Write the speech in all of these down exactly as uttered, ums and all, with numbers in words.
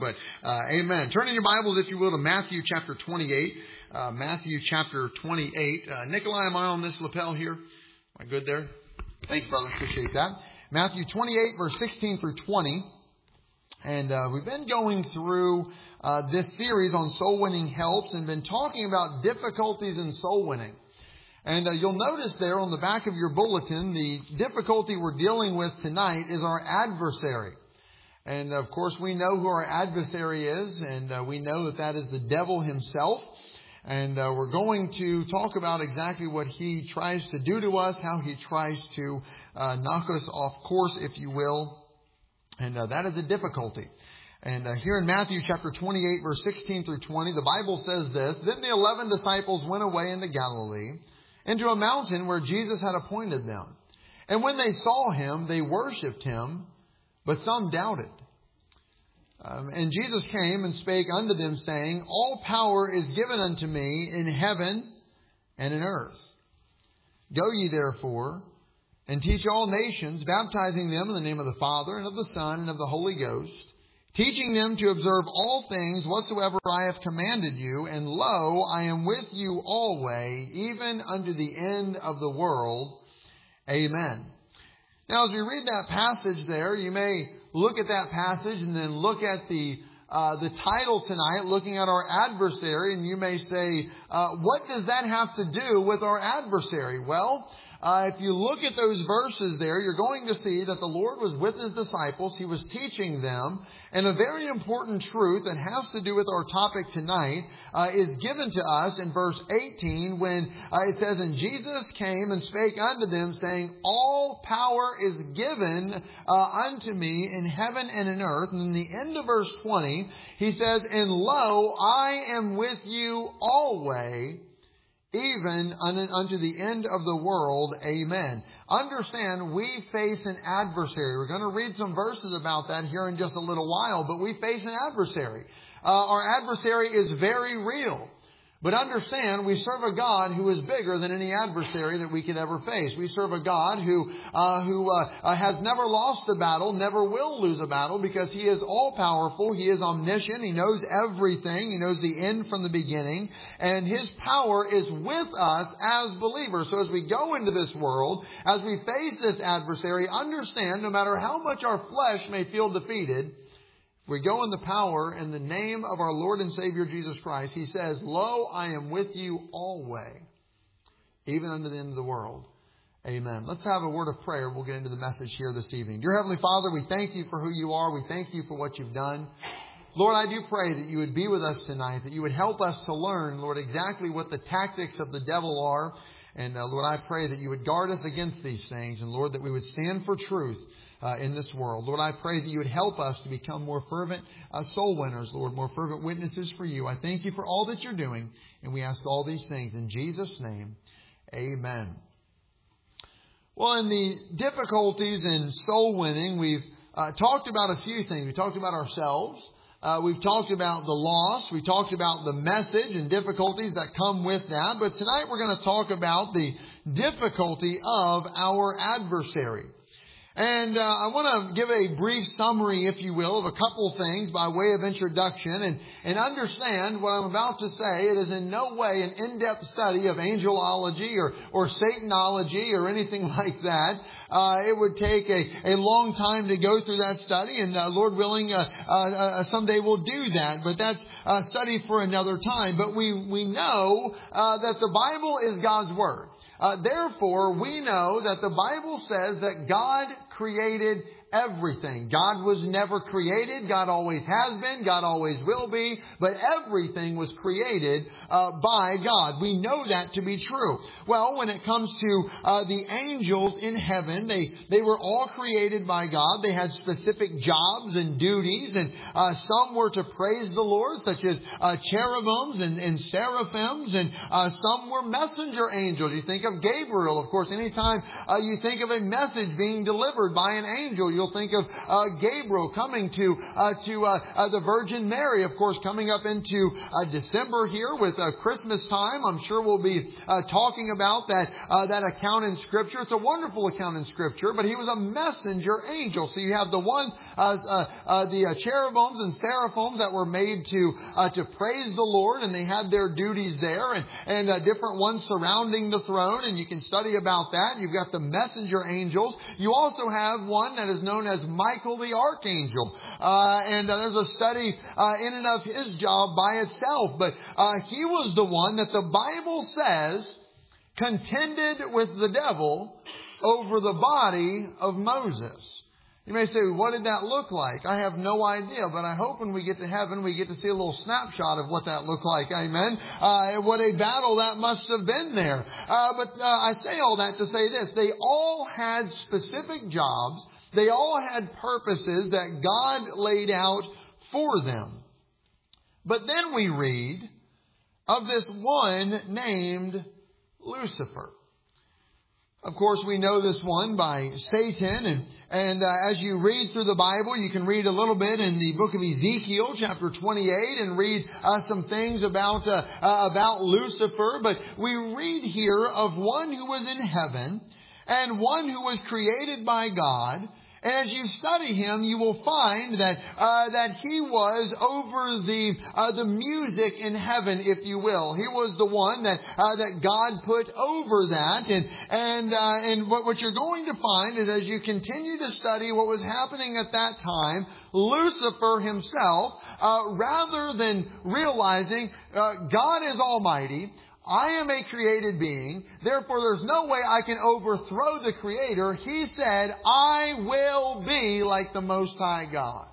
But, uh, amen. Turn in your Bibles, if you will, to Matthew chapter twenty-eight. Uh, Matthew chapter twenty-eight. Uh, Nikolai, am I on this lapel here? Am I good there? Thank you, brother. Appreciate that. Matthew twenty-eight, verse sixteen through twenty. And uh, we've been going through uh, this series on soul winning helps and been talking about difficulties in soul winning. And uh, you'll notice there on the back of your bulletin, the difficulty we're dealing with tonight is our adversary. And of course, we know who our adversary is, and uh, we know that that is the devil himself. And uh, we're going to talk about exactly what he tries to do to us, how he tries to uh, knock us off course, if you will. And uh, that is a difficulty. And uh, here in Matthew chapter twenty-eight, verse sixteen through twenty, the Bible says this: Then the eleven disciples went away into Galilee, into a mountain where Jesus had appointed them. And when they saw him, they worshipped him, but some doubted. Um, and Jesus came and spake unto them, saying, All power is given unto me in heaven and in earth. Go ye therefore, and teach all nations, baptizing them in the name of the Father, and of the Son, and of the Holy Ghost, teaching them to observe all things whatsoever I have commanded you. And lo, I am with you always, even unto the end of the world. Amen. Now, as we read that passage there, you may look at that passage and then look at the uh, the title tonight, looking at our adversary, and you may say, uh, what does that have to do with our adversary? Well, Uh, if you look at those verses there, you're going to see that the Lord was with His disciples. He was teaching them. And a very important truth that has to do with our topic tonight uh, is given to us in verse eighteen when uh, it says, And Jesus came and spake unto them, saying, All power is given uh, unto me in heaven and in earth. And in the end of verse twenty, He says, And lo, I am with you always, even unto the end of the world. Amen. Understand, we face an adversary. We're going to read some verses about that here in just a little while, but we face an adversary. Uh, our adversary is very real. But understand, we serve a God who is bigger than any adversary that we could ever face. We serve a God who uh, who uh, has never lost a battle, never will lose a battle, because He is all-powerful. He is omniscient. He knows everything. He knows the end from the beginning. And His power is with us as believers. So as we go into this world, as we face this adversary, understand, no matter how much our flesh may feel defeated, we go in the power in the name of our Lord and Savior Jesus Christ. He says, Lo, I am with you always, even unto the end of the world. Amen. Let's have a word of prayer. We'll get into the message here this evening. Dear Heavenly Father, we thank you for who you are. We thank you for what you've done. Lord, I do pray that you would be with us tonight, that you would help us to learn, Lord, exactly what the tactics of the devil are. And uh, Lord, I pray that you would guard us against these things. And Lord, that we would stand for truth Uh, in this world. Lord, I pray that you would help us to become more fervent uh, soul winners, Lord, more fervent witnesses for you. I thank you for all that you're doing, and we ask all these things in Jesus' name. Amen. Well, in the difficulties in soul winning, we've uh, talked about a few things. We talked about ourselves. Uh, we've talked about the loss. We talked about the message and difficulties that come with that. But tonight we're going to talk about the difficulty of our adversary. And uh, I want to give a brief summary, if you will, of a couple things by way of introduction. And, and understand what I'm about to say. It is in no way an in-depth study of angelology or, or Satanology or anything like that. Uh, it would take a, a long time to go through that study. And uh, Lord willing, uh, uh, someday we'll do that. But that's a study for another time. But we, we know uh, that the Bible is God's Word. Uh, therefore, we know that the Bible says that God created everything. God was never created. God always has been. God always will be. But everything was created uh, by God. We know that to be true. Well, when it comes to uh, the angels in heaven, they, they were all created by God. They had specific jobs and duties. And uh, some were to praise the Lord, such as uh, cherubims and, and seraphims. And uh, some were messenger angels. You think of Gabriel. Of course, anytime uh, you think of a message being delivered by an angel, you You'll think of uh, Gabriel coming to uh, to uh, uh, the Virgin Mary. Of course, coming up into uh, December here with uh, Christmas time, I'm sure we'll be uh, talking about that uh, that account in Scripture. It's a wonderful account in Scripture, but he was a messenger angel. So you have the ones, uh, uh, uh, the uh, cherubims and seraphims that were made to uh, to praise the Lord, and they had their duties there, and and uh, different ones surrounding the throne, and you can study about that. You've got the messenger angels. You also have one that is known as Michael the Archangel, uh, and uh, there's a study uh, in and of his job by itself. But uh, he was the one that the Bible says contended with the devil over the body of Moses. You may say, what did that look like? I have no idea, but I hope when we get to heaven, we get to see a little snapshot of what that looked like. Amen. Uh, what a battle that must have been there. Uh, but uh, I say all that to say this. They all had specific jobs. They all had purposes that God laid out for them. But then we read of this one named Lucifer. Of course, we know this one by Satan, and and uh, as you read through the Bible, you can read a little bit in the book of Ezekiel, chapter twenty-eight, and read uh, some things about uh, uh, about Lucifer. But we read here of one who was in heaven and one who was created by God. And as you study him, you will find that uh, that he was over the uh, the music in heaven, if you will. He was the one that uh, that God put over that, and and uh, and what, what you're going to find is as you continue to study what was happening at that time, Lucifer himself, uh, rather than realizing uh, God is Almighty, I am a created being, therefore there's no way I can overthrow the Creator. He said, I will be like the Most High God.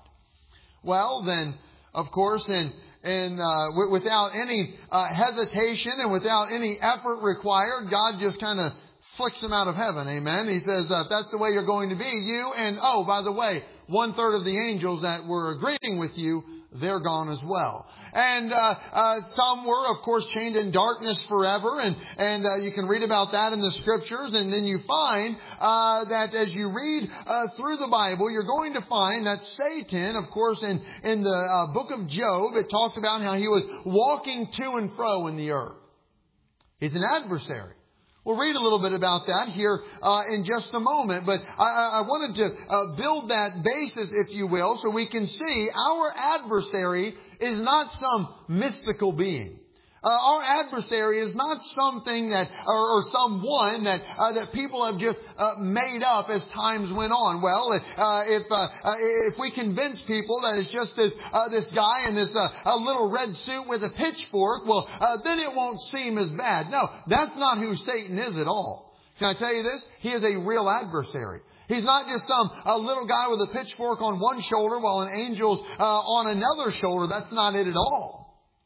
Well, then, of course, in, in, uh, w- without any uh, hesitation and without any effort required, God just kind of flicks him out of heaven. Amen. He says, uh, that's the way you're going to be. You and, oh, by the way, one third of the angels that were agreeing with you, they're gone as well. And uh, uh, some were, of course, chained in darkness forever. And, and uh, you can read about that in the Scriptures. And then you find uh, that as you read uh, through the Bible, you're going to find that Satan, of course, in, in the uh, book of Job, it talked about how he was walking to and fro in the earth. He's an adversary. We'll read a little bit about that here uh, in just a moment. But I, I wanted to uh, build that basis, if you will, so we can see our adversary is not some mystical being. Uh, our adversary is not something that, or, or someone that uh, that people have just uh, made up as times went on. Well, uh, if uh, uh, if we convince people that it's just this uh, this guy in this uh, a little red suit with a pitchfork, well, uh, then it won't seem as bad. No, that's not who Satan is at all. Can I tell you this? He is a real adversary. He's not just some a little guy with a pitchfork on one shoulder while an angel's uh, on another shoulder. That's not it at all.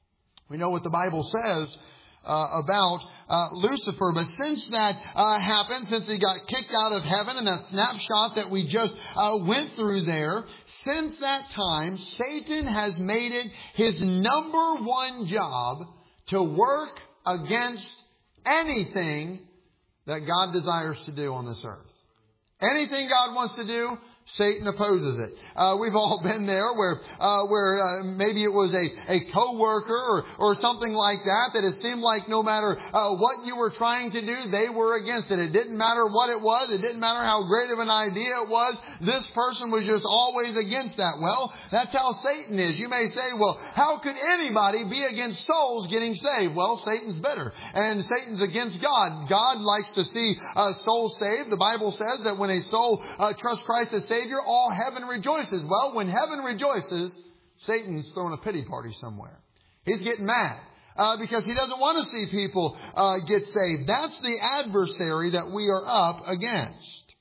We know what the Bible says uh, about uh, Lucifer. But since that uh, happened, since he got kicked out of heaven and that snapshot that we just uh, went through there, since that time, Satan has made it his number one job to work against anything that God desires to do on this earth. Anything God wants to do, Satan opposes it. Uh, we've all been there where, uh, where, uh, maybe it was a, a coworker or, or something like that, that it seemed like no matter, uh, what you were trying to do, they were against it. It didn't matter what it was. It didn't matter how great of an idea it was. This person was just always against that. Well, that's how Satan is. You may say, well, how could anybody be against souls getting saved? Well, Satan's better. And Satan's against God. God likes to see, uh, souls saved. The Bible says that when a soul, uh, trusts Christ as Savior, all heaven rejoices. Well, when heaven rejoices, Satan's throwing a pity party somewhere. He's getting mad uh, because he doesn't want to see people uh, get saved. That's the adversary that we are up against.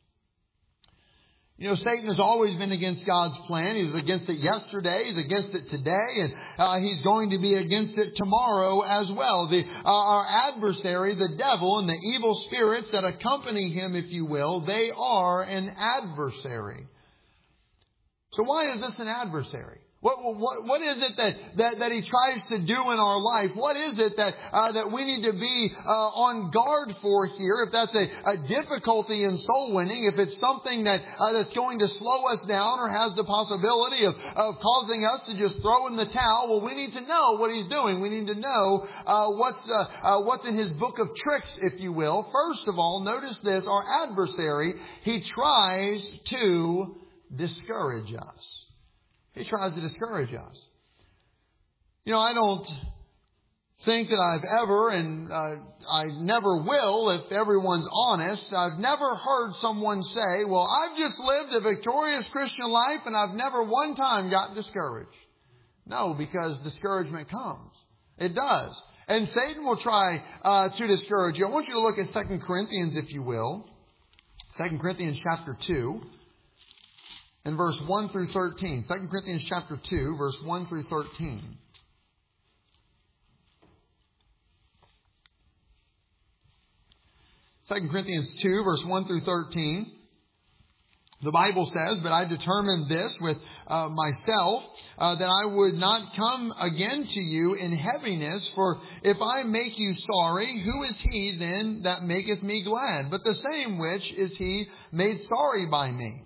You know, Satan has always been against God's plan. He was against it yesterday. He's against it today. And uh, he's going to be against it tomorrow as well. The, uh, our adversary, the devil, and the evil spirits that accompany him, if you will, they are an adversary. So why is this an adversary? What, what, what is it that, that, that He tries to do in our life? What is it that, uh, that we need to be, uh, on guard for here? If that's a, a difficulty in soul winning, if it's something that, uh, that's going to slow us down or has the possibility of, of causing us to just throw in the towel, well, we need to know what He's doing. We need to know, uh, what's, uh, uh, what's in His book of tricks, if you will. First of all, notice this, our adversary, he tries to discourage us. He tries to discourage us. You know, I don't think that I've ever, and uh, I never will, if everyone's honest, I've never heard someone say, well, I've just lived a victorious Christian life and I've never one time got discouraged. No, because discouragement comes. It does. And Satan will try uh, to discourage you. I want you to look at Second Corinthians, if you will. Second Corinthians chapter two. In verse one through thirteen. Second Corinthians chapter two, verse one through thirteen. Second Corinthians two, verse one through thirteen. The Bible says, but I determined this with uh, myself, uh, that I would not come again to you in heaviness, for if I make you sorry, who is he then that maketh me glad? But the same which is he made sorry by me.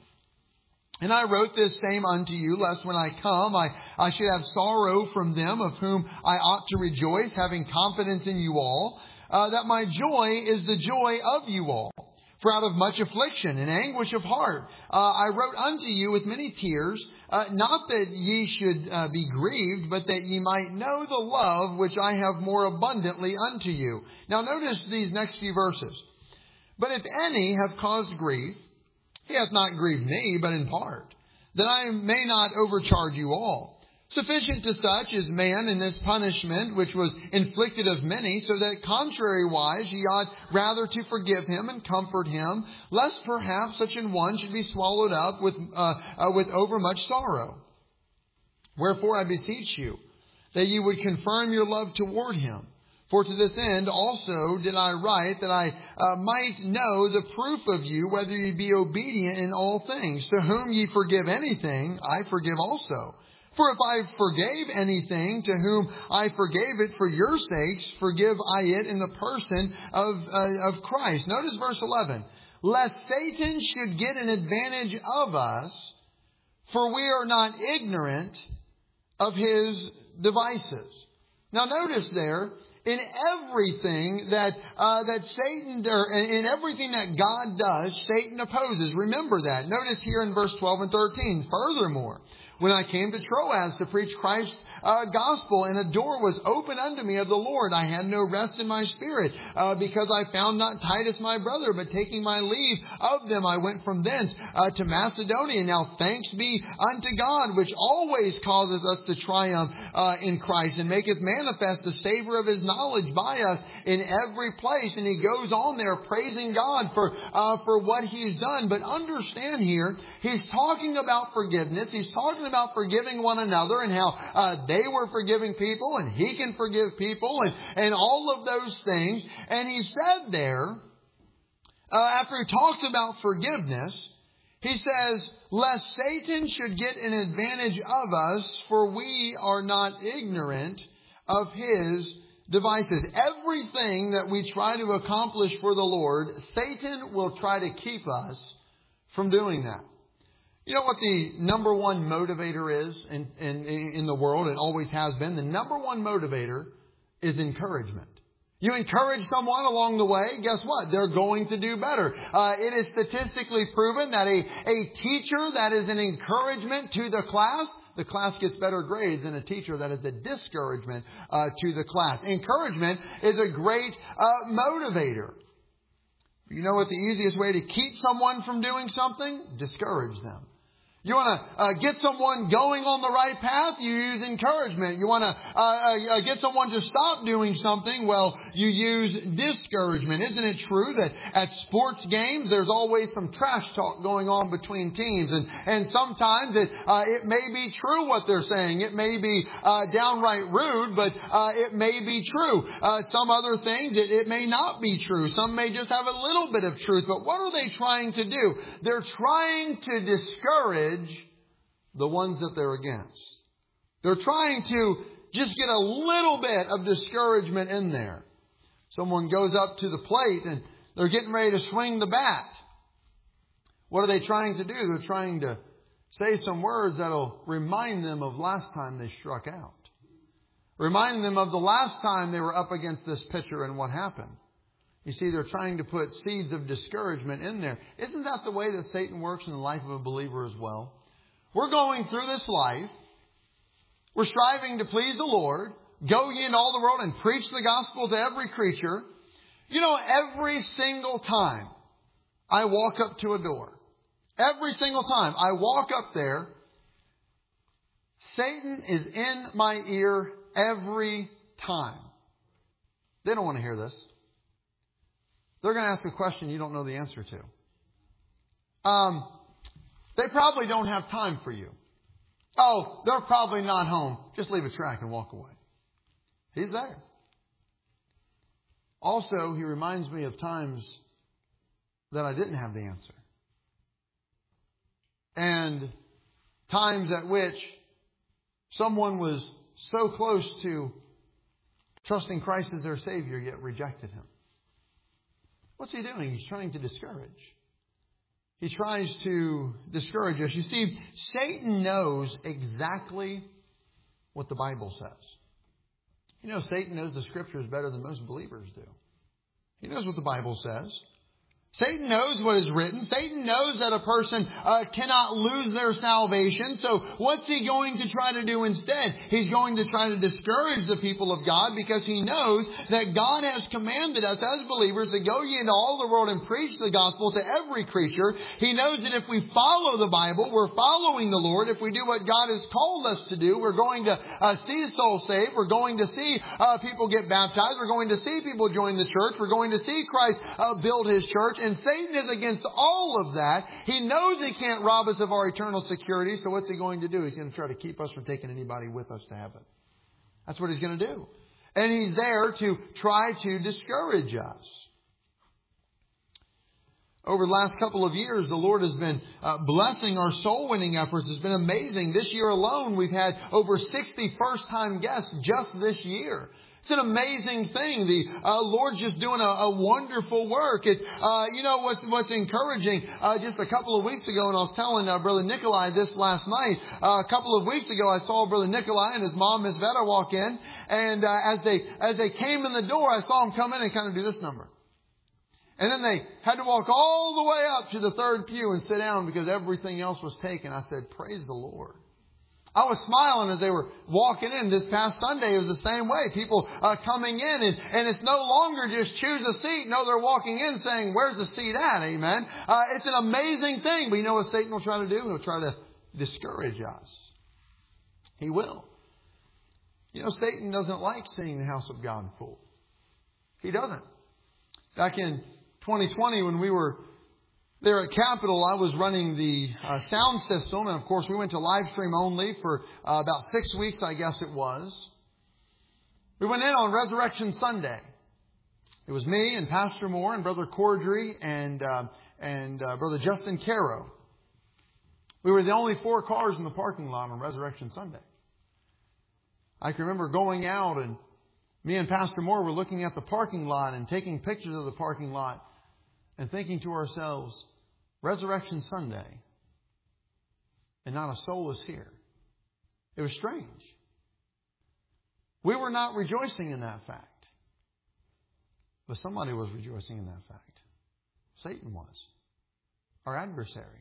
And I wrote this same unto you, lest when I come, I, I should have sorrow from them of whom I ought to rejoice, having confidence in you all, uh, that my joy is the joy of you all. For out of much affliction and anguish of heart, uh, I wrote unto you with many tears, uh, not that ye should uh, be grieved, but that ye might know the love which I have more abundantly unto you. Now notice these next few verses. But if any have caused grief, he hath not grieved me, but in part, that I may not overcharge you all. Sufficient to such is man in this punishment which was inflicted of many, so that contrariwise ye ought rather to forgive him and comfort him, lest perhaps such an one should be swallowed up with, uh, uh, with overmuch sorrow. Wherefore I beseech you, that ye would confirm your love toward him. For to this end also did I write, that I uh, might know the proof of you, whether ye be obedient in all things. To whom ye forgive anything, I forgive also. For if I forgave anything, to whom I forgave it for your sakes, forgive I it in the person of, uh, of Christ. Notice verse eleven. Lest Satan should get an advantage of us, for we are not ignorant of his devices. Now notice there, in everything that uh, that Satan, or in everything that God does, Satan opposes. Remember that. Notice here in verse twelve and thirteen. Furthermore, when I came to Troas to preach Christ's uh, gospel, and a door was opened unto me of the Lord, I had no rest in my spirit, uh, because I found not Titus my brother, but taking my leave of them, I went from thence uh, to Macedonia. Now thanks be unto God, which always causes us to triumph uh, in Christ, and maketh manifest the savor of his knowledge by us in every place. And he goes on there praising God for uh, for what he's done. But understand here, he's talking about forgiveness. He's talking about forgiving one another, and how uh, they were forgiving people, and he can forgive people, and, and all of those things. And he said there, uh, after he talks about forgiveness, he says, lest Satan should get an advantage of us, for we are not ignorant of his devices. Everything that we try to accomplish for the Lord, Satan will try to keep us from doing that. You know what the number one motivator is in, in, in the world? It always has been. The number one motivator is encouragement. You encourage someone along the way, guess what? They're going to do better. Uh, it is statistically proven that a, a teacher that is an encouragement to the class, the class gets better grades than a teacher that is a discouragement uh, to the class. Encouragement is a great uh, motivator. You know what the easiest way to keep someone from doing something? Discourage them. You want to uh, get someone going on the right path? You use encouragement. You want to uh, uh, get someone to stop doing something? Well, you use discouragement. Isn't it true that at sports games there's always some trash talk going on between teams, and and sometimes it uh, it may be true what they're saying. It may be uh, downright rude, but uh, it may be true. Uh, some other things it, it may not be true. Some may just have a little bit of truth. But what are they trying to do? They're trying to discourage the ones that they're against. They're trying to just get a little bit of discouragement in there. Someone goes up to the plate and they're getting ready to swing the bat. What are they trying to do? They're trying to say some words that'll remind them of last time they struck out. Reminding them of the last time they were up against this pitcher and what happened. You see, they're trying to put seeds of discouragement in there. Isn't that the way that Satan works in the life of a believer as well? We're going through this life. We're striving to please the Lord. Go ye into all the world and preach the gospel to every creature. You know, every single time I walk up to a door, every single time I walk up there, Satan is in my ear every time. They don't want to hear this. They're going to ask a question you don't know the answer to. Um, they probably don't have time for you. Oh, they're probably not home. Just leave a track and walk away. He's there. Also, he reminds me of times that I didn't have the answer. And times at which someone was so close to trusting Christ as their Savior, yet rejected Him. What's he doing? He's trying to discourage. He tries to discourage us. You see, Satan knows exactly what the Bible says. You know, Satan knows the Scriptures better than most believers do. He knows what the Bible says. Satan knows what is written. Satan knows that a person uh, cannot lose their salvation. So what's he going to try to do instead? He's going to try to discourage the people of God because he knows that God has commanded us as believers to go ye into all the world and preach the gospel to every creature. He knows that if we follow the Bible, we're following the Lord. If we do what God has called us to do, we're going to uh, see souls saved. We're going to see uh, people get baptized. We're going to see people join the church. We're going to see Christ uh, build His church. And Satan is against all of that. He knows he can't rob us of our eternal security. So what's he going to do? He's going to try to keep us from taking anybody with us to heaven. That's what he's going to do. And he's there to try to discourage us. Over the last couple of years, the Lord has been uh, blessing our soul winning efforts. It's been amazing. This year alone, we've had over sixty first-time guests just this year. It's an amazing thing. The uh, Lord's just doing a, a wonderful work. It, uh, you know what's what's encouraging? Uh, just a couple of weeks ago, and I was telling uh, Brother Nikolai this last night. Uh, a couple of weeks ago, I saw Brother Nikolai and his mom, Miss Vetta, walk in, and uh, as they as they came in the door, I saw them come in and kind of do this number. And then they had to walk all the way up to the third pew and sit down because everything else was taken. I said, "Praise the Lord." I was smiling as they were walking in. This past Sunday, it was the same way. People uh, coming in, and, and it's no longer just choose a seat. No, they're walking in saying, "Where's the seat at?" Amen. Uh, it's an amazing thing. But you know what Satan will try to do? He'll try to discourage us. He will. You know, Satan doesn't like seeing the house of God full. He doesn't. Back in twenty twenty, when we were there at Capitol, I was running the uh, sound system. And of course, we went to live stream only for uh, about six weeks, I guess it was. We went in on Resurrection Sunday. It was me and Pastor Moore and Brother Cordry and, uh, and uh, Brother Justin Caro. We were the only four cars in the parking lot on Resurrection Sunday. I can remember going out, and me and Pastor Moore were looking at the parking lot and taking pictures of the parking lot and thinking to ourselves, Resurrection Sunday, and not a soul is here. It was strange. We were not rejoicing in that fact. But somebody was rejoicing in that fact. Satan was. Our adversary.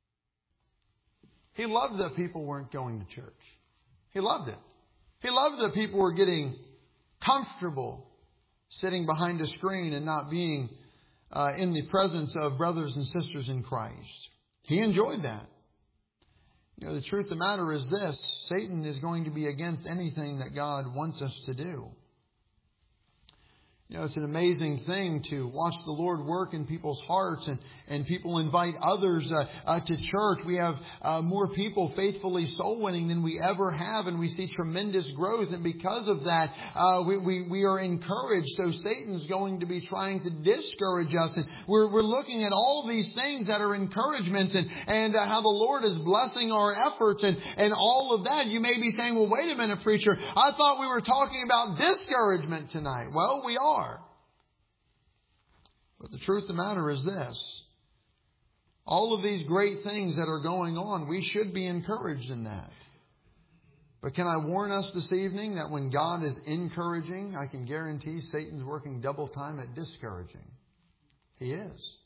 He loved that people weren't going to church. He loved it. He loved that people were getting comfortable sitting behind a screen and not being uh, in the presence of brothers and sisters in Christ. He enjoyed that. You know, the truth of the matter is this: Satan is going to be against anything that God wants us to do. You know, it's an amazing thing to watch the Lord work in people's hearts, and, and people invite others uh, uh, to church. We have uh, more people faithfully soul winning than we ever have, and we see tremendous growth. And because of that, uh, we, we, we are encouraged. So Satan's going to be trying to discourage us. And we're, we're looking at all of these things that are encouragements, and, and uh, how the Lord is blessing our efforts and, and all of that. You may be saying, well, wait a minute, preacher. I thought we were talking about discouragement tonight. Well, we are. But the truth of the matter is this. All of these great things that are going on, we should be encouraged in that. But can I warn us this evening that when God is encouraging, I can guarantee Satan's working double time at discouraging. He is.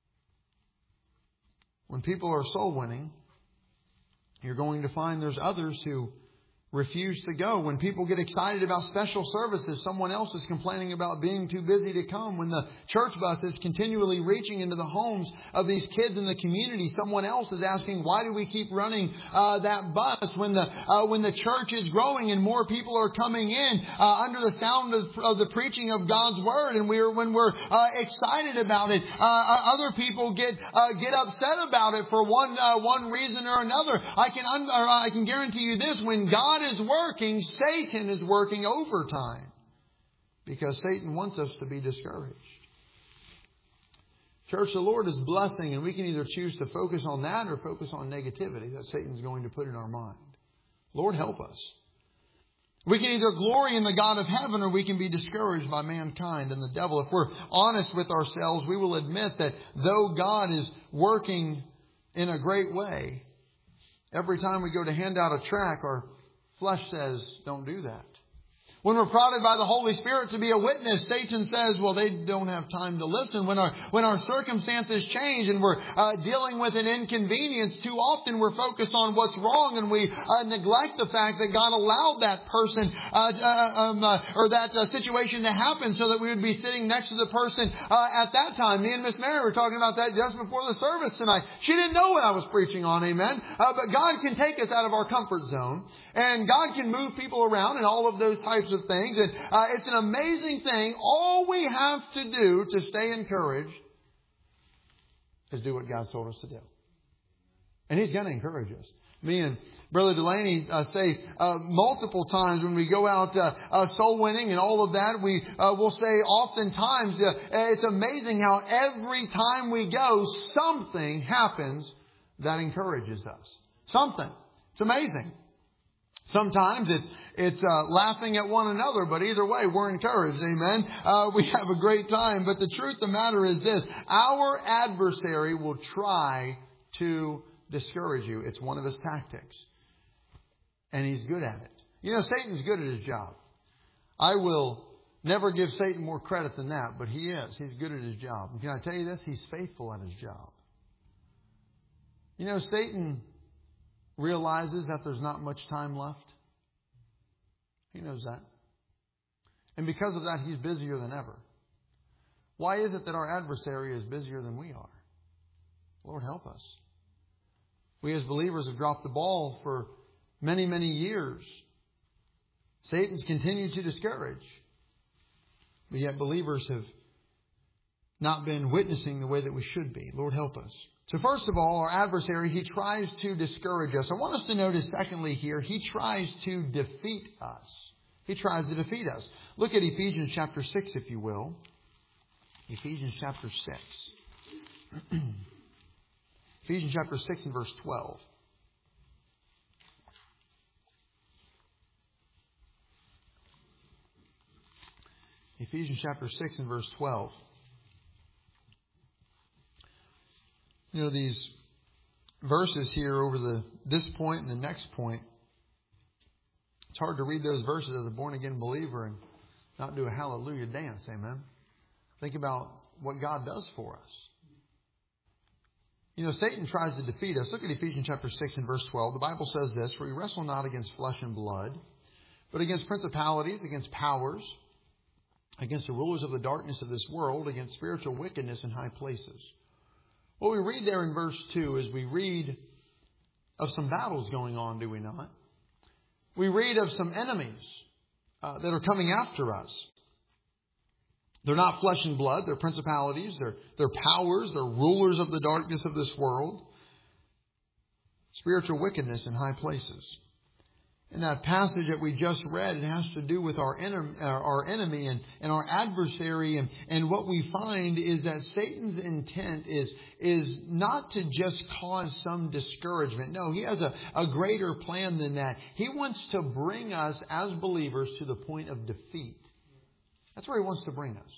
When people are soul winning, you're going to find there's others who refuse to go. When people get excited about special services, someone else is complaining about being too busy to come. When the church bus is continually reaching into the homes of these kids in the community, someone else is asking, why do we keep running uh, that bus? When the uh, when the church is growing and more people are coming in uh, under the sound of, of the preaching of God's Word, and we're when we're uh, excited about it, uh, other people get uh, get upset about it for one uh, one reason or another. I can un- or I can guarantee you this: when God is working, Satan is working overtime, because Satan wants us to be discouraged. Church, the Lord is blessing, and we can either choose to focus on that or focus on negativity that Satan's going to put in our mind. Lord, help us. We can either glory in the God of heaven, or we can be discouraged by mankind and the devil. If we're honest with ourselves, we will admit that though God is working in a great way, every time we go to hand out a tract, our flesh says, don't do that. When we're prodded by the Holy Spirit to be a witness, Satan says, well, they don't have time to listen. When our when our circumstances change and we're uh, dealing with an inconvenience, too often we're focused on what's wrong, and we uh, neglect the fact that God allowed that person uh, uh, um, uh, or that uh, situation to happen so that we would be sitting next to the person uh, at that time. Me and Miss Mary were talking about that just before the service tonight. She didn't know what I was preaching on, amen. Uh, but God can take us out of our comfort zone. And God can move people around and all of those types of things. And uh, it's an amazing thing. All we have to do to stay encouraged is do what God's told us to do. And He's going to encourage us. Me and Brother Delaney uh, say uh, multiple times when we go out uh, uh, soul winning and all of that, we uh, will say oftentimes, uh, it's amazing how every time we go, something happens that encourages us. Something. It's amazing. Sometimes it's it's uh, laughing at one another, but either way, we're encouraged. Amen. Uh, we have a great time. But the truth of the matter is this: our adversary will try to discourage you. It's one of his tactics, and he's good at it. You know, Satan's good at his job. I will never give Satan more credit than that, but he is. He's good at his job. And can I tell you this? He's faithful at his job. You know, Satan realizes that there's not much time left. He knows that. And because of that, he's busier than ever. Why is it that our adversary is busier than we are? Lord, help us. We as believers have dropped the ball for many, many years. Satan's continued to discourage. But yet believers have not been witnessing the way that we should be. Lord, help us. So first of all, our adversary, he tries to discourage us. I want us to notice, secondly here, he tries to defeat us. He tries to defeat us. Look at Ephesians chapter six, if you will. Ephesians chapter six. Ephesians chapter six and verse twelve. Ephesians chapter six and verse twelve. You know, these verses here over the this point and the next point, it's hard to read those verses as a born-again believer and not do a hallelujah dance. Amen. Think about what God does for us. You know, Satan tries to defeat us. Look at Ephesians chapter six and verse twelve. The Bible says this: "For we wrestle not against flesh and blood, but against principalities, against powers, against the rulers of the darkness of this world, against spiritual wickedness in high places." What we read there in verse two is we read of some battles going on, do we not? We read of some enemies uh, that are coming after us. They're not flesh and blood. They're principalities. They're, they're powers. They're rulers of the darkness of this world. Spiritual wickedness in high places. In that passage that we just read, it has to do with our enemy, our enemy and, and our adversary. And, and what we find is that Satan's intent is, is not to just cause some discouragement. No, he has a, a greater plan than that. He wants to bring us as believers to the point of defeat. That's where he wants to bring us.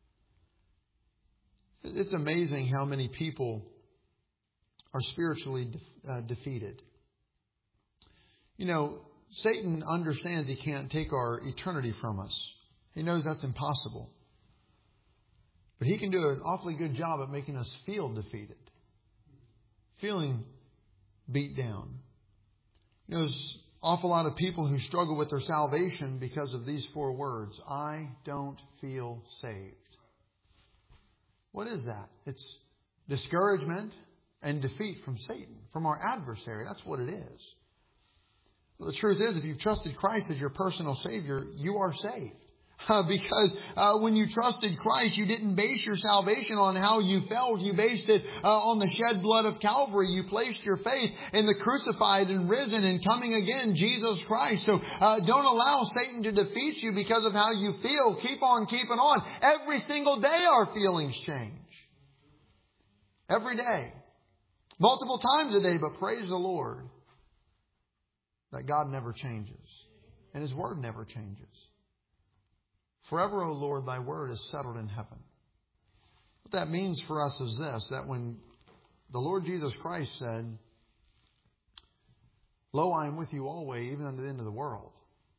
It's amazing how many people are spiritually de- uh, defeated. You know, Satan understands he can't take our eternity from us. He knows that's impossible. But he can do an awfully good job at making us feel defeated. Feeling beat down. You know, there's an awful lot of people who struggle with their salvation because of these four words. I don't feel saved. What is that? It's discouragement and defeat from Satan, from our adversary. That's what it is. The truth is, if you've trusted Christ as your personal Savior, you are saved. Uh, because uh, when you trusted Christ, you didn't base your salvation on how you felt. You based it uh, on the shed blood of Calvary. You placed your faith in the crucified and risen and coming again, Jesus Christ. So uh, don't allow Satan to defeat you because of how you feel. Keep on keeping on. Every single day our feelings change. Every day. Multiple times a day, but praise the Lord that God never changes. And His Word never changes. Forever, O Lord, Thy Word is settled in heaven. What that means for us is this, that when the Lord Jesus Christ said, Lo, I am with you always, even unto the end of the world.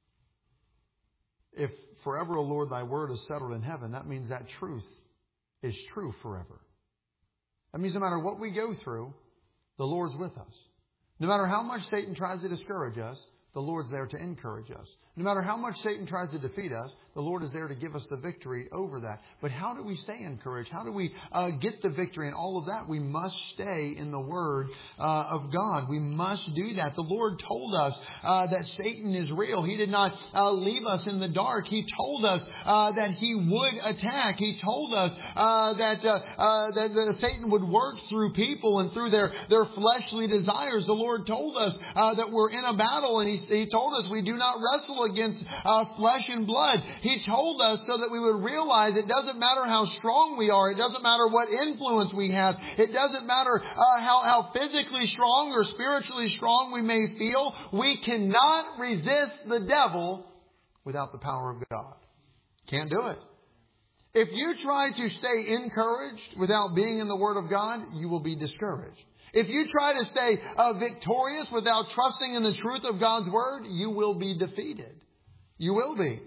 If forever, O Lord, Thy Word is settled in heaven, that means that truth is true forever. That means no matter what we go through, the Lord's with us. No matter how much Satan tries to discourage us, the Lord's there to encourage us. No matter how much Satan tries to defeat us, the Lord is there to give us the victory over that. But how do we stay encouraged? How do we uh, get the victory and all of that? We must stay in the Word uh, of God. We must do that. The Lord told us uh, that Satan is real. He did not uh, leave us in the dark. He told us uh, that he would attack. He told us uh, that, uh, uh, that that Satan would work through people and through their, their fleshly desires. The Lord told us uh, that we're in a battle, and He, he told us we do not wrestle against uh, flesh and blood. He told us so that we would realize it doesn't matter how strong we are. It doesn't matter what influence we have. It doesn't matter uh, how, how physically strong or spiritually strong we may feel. We cannot resist the devil without the power of God. Can't do it. If you try to stay encouraged without being in the Word of God, you will be discouraged. If you try to stay uh, victorious without trusting in the truth of God's Word, you will be defeated. You will be.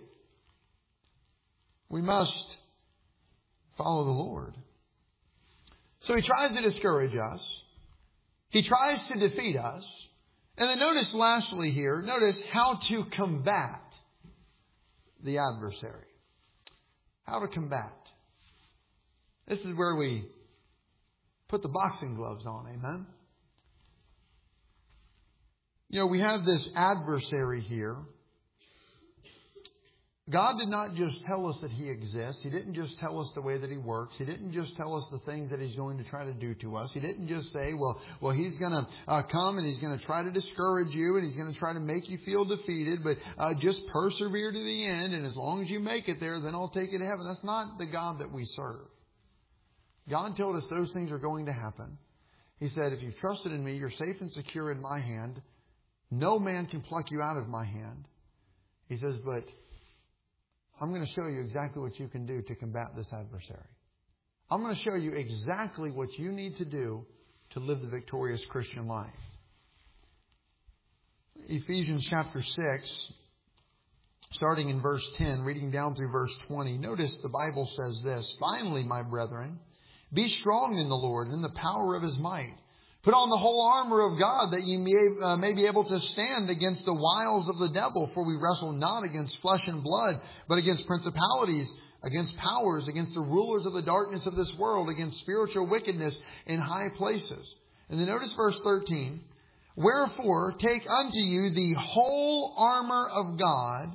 We must follow the Lord. So He tries to discourage us. He tries to defeat us. And then notice lastly here, notice how to combat the adversary. How to combat. This is where we put the boxing gloves on, amen? You know, we have this adversary here. God did not just tell us that He exists. He didn't just tell us the way that He works. He didn't just tell us the things that He's going to try to do to us. He didn't just say, well, well, He's going to uh, come and He's going to try to discourage you and He's going to try to make you feel defeated, but uh, just persevere to the end, and as long as you make it there, then I'll take you to heaven. That's not the God that we serve. God told us those things are going to happen. He said, if you've trusted in me, you're safe and secure in my hand. No man can pluck you out of my hand. He says, but I'm going to show you exactly what you can do to combat this adversary. I'm going to show you exactly what you need to do to live the victorious Christian life. Ephesians chapter six, starting in verse ten, reading down through verse twenty. Notice the Bible says this, finally, my brethren, be strong in the Lord and in the power of His might. Put on the whole armor of God that ye may, uh, may be able to stand against the wiles of the devil. For we wrestle not against flesh and blood, but against principalities, against powers, against the rulers of the darkness of this world, against spiritual wickedness in high places. And then notice verse thirteen. Wherefore take unto you the whole armor of God,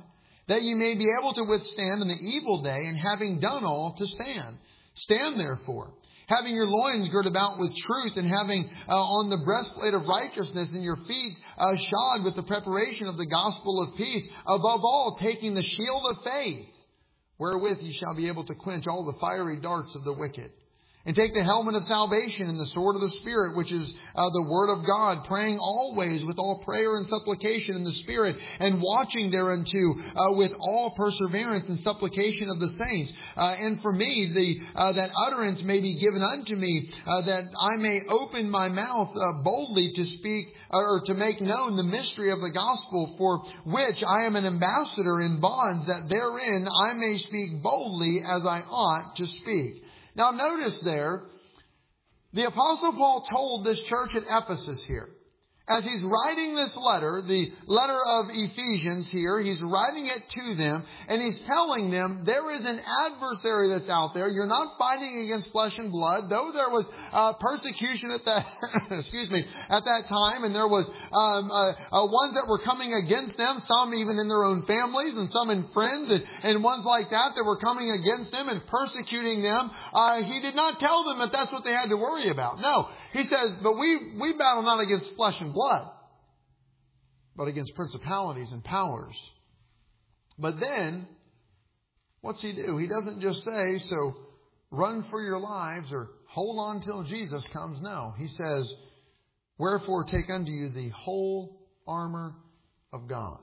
that ye may be able to withstand in the evil day, and having done all, to stand. Stand therefore, having your loins girt about with truth, and having uh, on the breastplate of righteousness, and your feet uh, shod with the preparation of the gospel of peace. Above all, taking the shield of faith, wherewith ye shall be able to quench all the fiery darts of the wicked. And take the helmet of salvation and the sword of the Spirit, which is uh, the word of God, praying always with all prayer and supplication in the Spirit, and watching thereunto uh, with all perseverance and supplication of the saints. Uh, and for me, the uh, that utterance may be given unto me, uh, that I may open my mouth uh, boldly to speak, or to make known the mystery of the gospel, for which I am an ambassador in bonds, that therein I may speak boldly as I ought to speak. Now notice there, the Apostle Paul told this church at Ephesus here, as he's writing this letter, the letter of Ephesians here, he's writing it to them, and he's telling them there is an adversary that's out there. You're not fighting against flesh and blood, though there was uh, persecution at that, excuse me, at that time, and there was um, uh, uh, ones that were coming against them, some even in their own families, and some in friends, and, and ones like that that were coming against them and persecuting them. Uh, he did not tell them that that's what they had to worry about. No, he says, but we we battle not against flesh and blood, blood, but against principalities and powers. But then, what's he do? He doesn't just say, so run for your lives or hold on till Jesus comes. No, he says, wherefore take unto you the whole armor of God.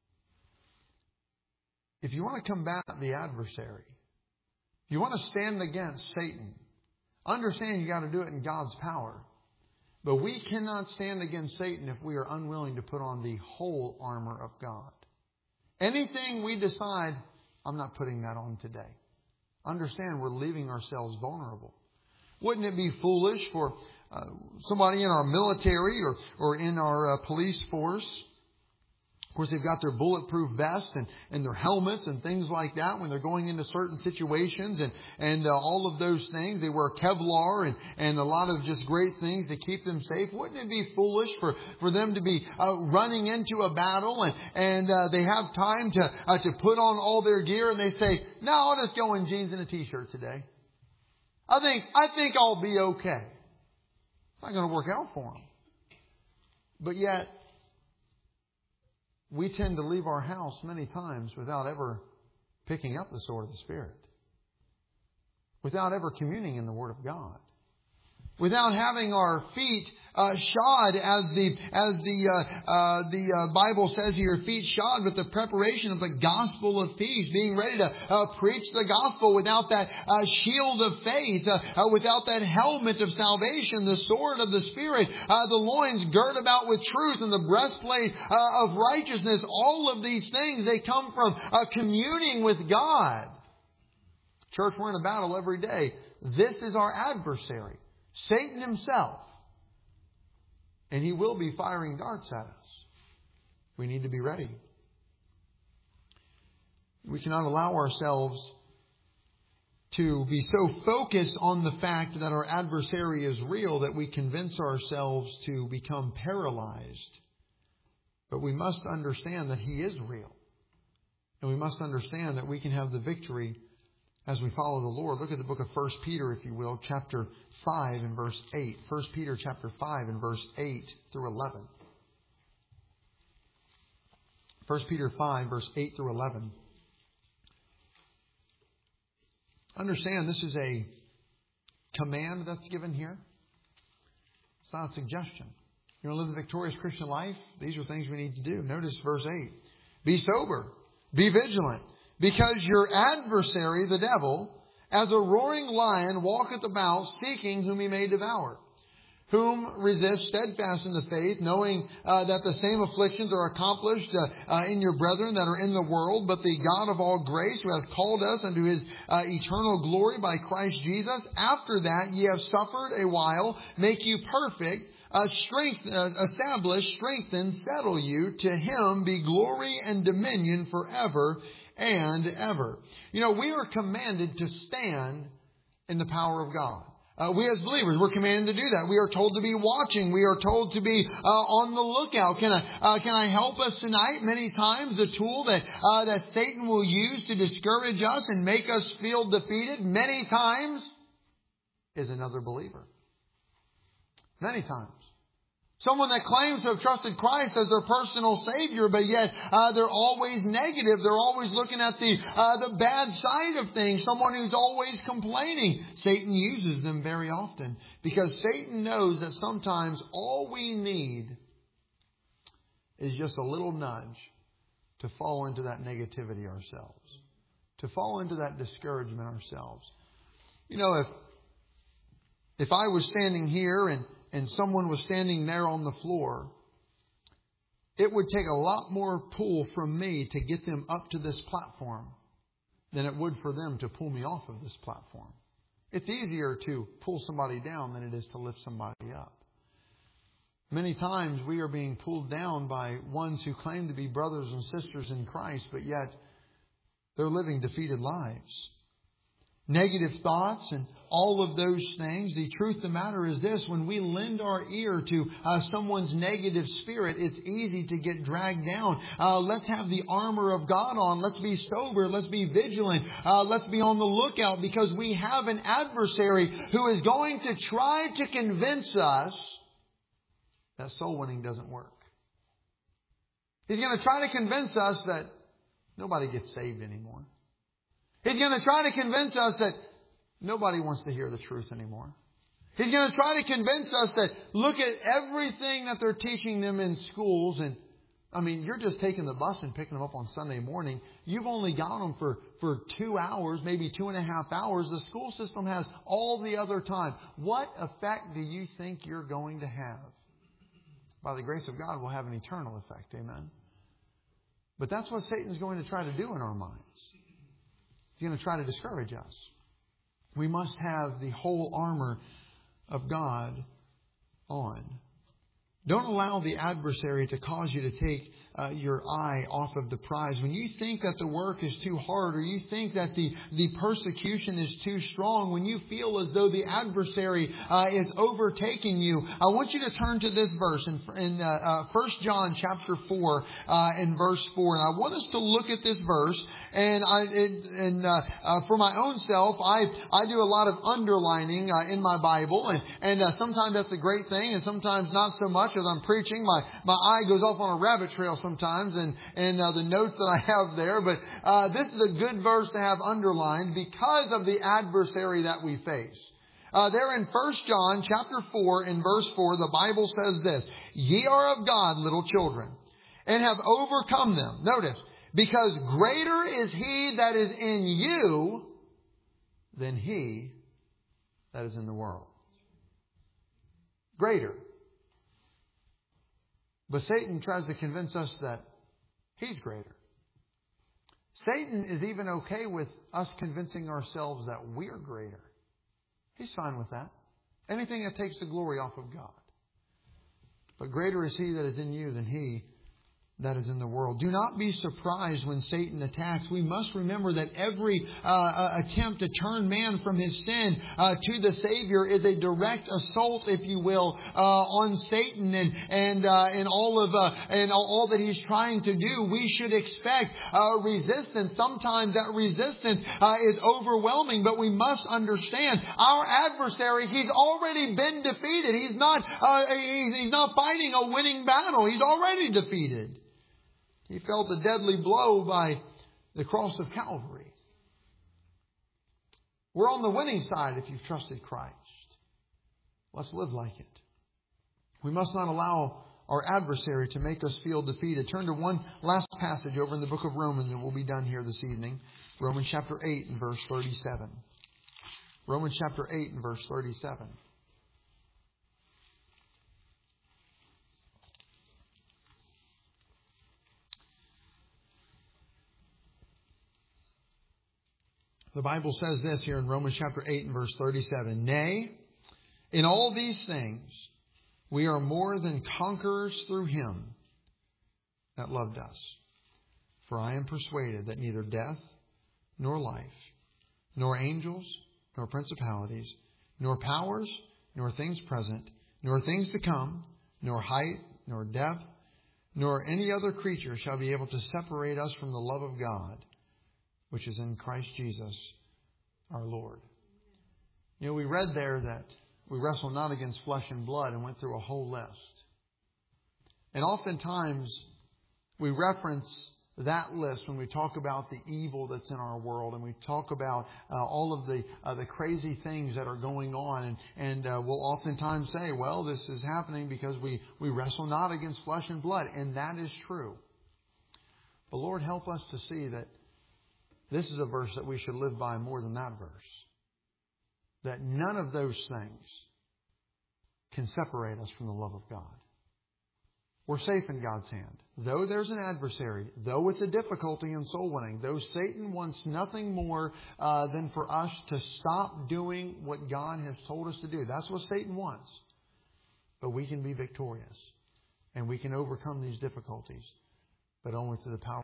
If you want to combat the adversary, if you want to stand against Satan, understand you got to do it in God's power. But we cannot stand against Satan if we are unwilling to put on the whole armor of God. Anything we decide, I'm not putting that on today. Understand we're leaving ourselves vulnerable. Wouldn't it be foolish for uh, somebody in our military or, or in our uh, police force? Of course, they've got their bulletproof vests and, and their helmets and things like that when they're going into certain situations and, and uh, all of those things. They wear Kevlar and, and a lot of just great things to keep them safe. Wouldn't it be foolish for, for them to be uh, running into a battle and, and uh, they have time to, uh, to put on all their gear and they say, no, I'll just go in jeans and a t-shirt today. I think, I think I'll be okay. It's not going to work out for them. But yet, we tend to leave our house many times without ever picking up the sword of the Spirit. Without ever communing in the Word of God. Without having our feet uh, shod, as the as the uh, uh, the uh, Bible says, your feet shod with the preparation of the gospel of peace, being ready to uh, preach the gospel. Without that uh, shield of faith, uh, uh, without that helmet of salvation, the sword of the Spirit, uh, the loins girt about with truth, and the breastplate uh, of righteousness. All of these things, they come from uh, communing with God. Church, we're in a battle every day. This is our adversary, Satan himself. And he will be firing darts at us. We need to be ready. We cannot allow ourselves to be so focused on the fact that our adversary is real that we convince ourselves to become paralyzed. But we must understand that he is real. And we must understand that we can have the victory as we follow the Lord. Look at the book of First Peter, if you will, chapter five and verse eight. First Peter chapter five and verse eight through eleven. First Peter five, verse eight through eleven. Understand, this is a command that's given here. It's not a suggestion. You want to live the victorious Christian life? These are things we need to do. Notice verse eight. Be sober. Be vigilant. Because your adversary, the devil, as a roaring lion, walketh about, seeking whom he may devour. Whom resist steadfast in the faith, knowing uh, that the same afflictions are accomplished uh, uh, in your brethren that are in the world. But the God of all grace, who hath called us unto his uh, eternal glory by Christ Jesus, after that ye have suffered a while, make you perfect, uh, strength, uh, establish, strengthen, settle you. To him be glory and dominion forever and ever. You know, we are commanded to stand in the power of God. Uh, we as believers, we're commanded to do that. We are told to be watching. We are told to be uh, on the lookout. Can I, uh, can I help us tonight? Many times the tool that, uh, that Satan will use to discourage us and make us feel defeated, many times, is another believer. Many times. Someone that claims to have trusted Christ as their personal Savior, but yet uh, they're always negative. They're always looking at the uh, the bad side of things. Someone who's always complaining. Satan uses them very often because Satan knows that sometimes all we need is just a little nudge to fall into that negativity ourselves, to fall into that discouragement ourselves. You know, if if I was standing here and and someone was standing there on the floor, it would take a lot more pull from me to get them up to this platform than it would for them to pull me off of this platform. It's easier to pull somebody down than it is to lift somebody up. Many times we are being pulled down by ones who claim to be brothers and sisters in Christ, but yet they're living defeated lives. Negative thoughts and all of those things. The truth of the matter is this: when we lend our ear to uh, someone's negative spirit, it's easy to get dragged down. Uh, let's have the armor of God on. Let's be sober. Let's be vigilant. Uh, let's be on the lookout, because we have an adversary who is going to try to convince us that soul winning doesn't work. He's going to try to convince us that nobody gets saved anymore. He's going to try to convince us that nobody wants to hear the truth anymore. He's going to try to convince us that look at everything that they're teaching them in schools. And I mean, you're just taking the bus and picking them up on Sunday morning. You've only got them for, for two hours, maybe two and a half hours. The school system has all the other time. What effect do you think you're going to have? By the grace of God, we'll have an eternal effect. Amen. But that's what Satan's going to try to do in our minds. He's going to try to discourage us. We must have the whole armor of God on. Don't allow the adversary to cause you to take uh, your eye off of the prize. When you think that the work is too hard, or you think that the, the persecution is too strong, when you feel as though the adversary uh, is overtaking you, I want you to turn to this verse in, in uh, uh, First John chapter four uh, and verse four. And I want us to look at this verse. And I, it, and uh, uh, for my own self, I I do a lot of underlining uh, in my Bible, and and uh, sometimes that's a great thing, and sometimes not so much. As I'm preaching, my my eye goes off on a rabbit trail sometimes, and and uh, the notes that I have there. But uh, this is a good verse to have underlined because of the adversary that we face. Uh, there in First John chapter four in verse four, the Bible says this: "Ye are of God, little children, and have overcome them." Notice. Because greater is He that is in you than he that is in the world. Greater. But Satan tries to convince us that he's greater. Satan is even okay with us convincing ourselves that we're greater. He's fine with that. Anything that takes the glory off of God. But greater is He that is in you than he that is in the world. Do not be surprised when Satan attacks. We must remember that every uh, attempt to turn man from his sin uh, to the Savior is a direct assault, if you will, uh, on Satan and and uh, and all of uh, and all that he's trying to do. We should expect uh, resistance. Sometimes that resistance uh, is overwhelming, but we must understand our adversary. He's already been defeated. He's not uh, he's, he's not fighting a winning battle. He's already defeated. He felt a deadly blow by the cross of Calvary. We're on the winning side if you've trusted Christ. Let's live like it. We must not allow our adversary to make us feel defeated. Turn to one last passage over in the book of Romans and we'll be done here this evening. Romans chapter eight and verse thirty-seven. Romans chapter eight and verse thirty-seven. The Bible says this here in Romans chapter eight and verse thirty-seven. Nay, in all these things we are more than conquerors through Him that loved us. For I am persuaded that neither death, nor life, nor angels, nor principalities, nor powers, nor things present, nor things to come, nor height, nor depth, nor any other creature shall be able to separate us from the love of God, which is in Christ Jesus our Lord. You know, we read there that we wrestle not against flesh and blood and went through a whole list. And oftentimes we reference that list when we talk about the evil that's in our world, and we talk about uh, all of the uh, the crazy things that are going on, and and uh, we'll oftentimes say, well, this is happening because we we wrestle not against flesh and blood, and that is true. But Lord, help us to see that this is a verse that we should live by more than that verse. That none of those things can separate us from the love of God. We're safe in God's hand. Though there's an adversary, though it's a difficulty in soul winning, though Satan wants nothing more uh, than for us to stop doing what God has told us to do. That's what Satan wants. But we can be victorious. And we can overcome these difficulties. But only through the power